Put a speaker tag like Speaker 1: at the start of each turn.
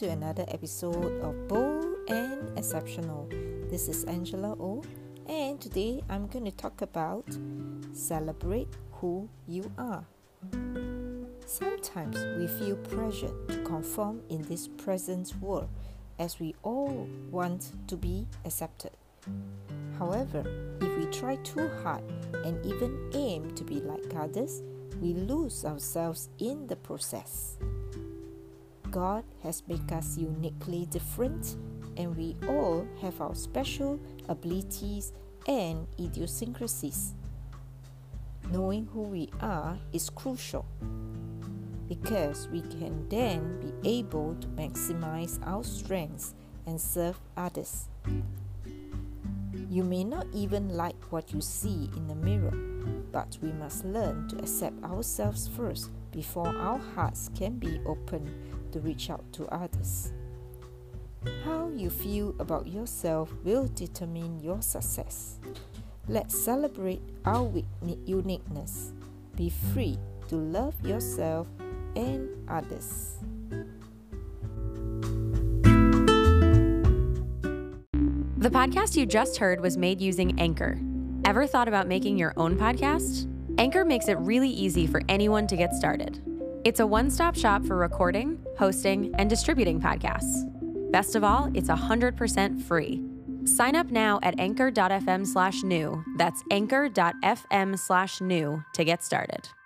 Speaker 1: to another episode of Bold and Exceptional. This is Angela O, and today I'm going to talk about celebrate who you are. Sometimes we feel pressure to conform in this present world as we all want to be accepted. However, if we try too hard and even aim to be like others, we lose ourselves in the process. God has made us uniquely different, and we all have our special abilities and idiosyncrasies. Knowing who we are is crucial because we can then be able to maximize our strengths and serve others. You may not even like what you see in the mirror, but we must learn to accept ourselves first before our hearts can be open to reach out to others. How you feel about yourself will determine your success. Let's celebrate our uniqueness. Be free to love yourself and others.
Speaker 2: The podcast you just heard was made using Anchor. Ever thought about making your own podcast? Anchor makes it really easy for anyone to get started. It's a one-stop shop for recording, hosting, and distributing podcasts. Best of all, it's 100% free. Sign up now at anchor.fm/new. That's anchor.fm/new to get started.